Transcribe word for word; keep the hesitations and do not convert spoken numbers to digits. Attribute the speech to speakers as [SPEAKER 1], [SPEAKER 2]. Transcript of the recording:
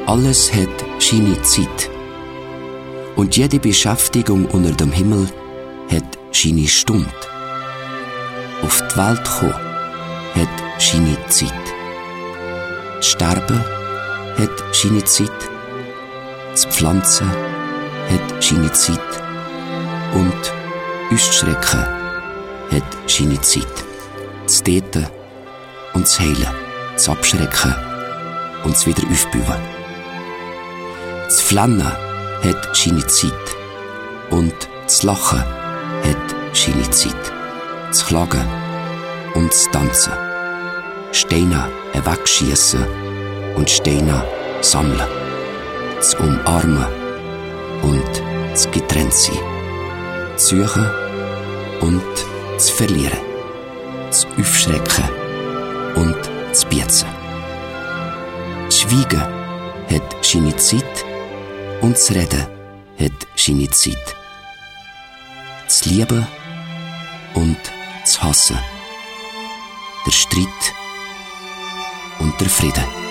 [SPEAKER 1] Alles hat seine Zeit. Und jede Beschäftigung unter dem Himmel hat seine Stunde. Auf die Welt kommen hat seine Zeit. Das Sterben hat seine Zeit. Das Pflanzen hat seine Zeit. Und uns zu schrecken hat seine Zeit. Das Täten und das Heilen, das Abschrecken und das wieder aufbauen. Das Flennen hat seine Zeit. Und das Lachen hat seine Zeit. Das Klagen und das Tanzen. Steine wegschiessen und Steine sammeln. Das Umarmen und das Getrenntsein. Das Suchen und das Verlieren. Das Aufschrecken und das Bietzen. Das Schweigen hat seine Zeit und das Reden hat seine Zeit. Das Lieben und das Hassen. Der Streit und der Frieden.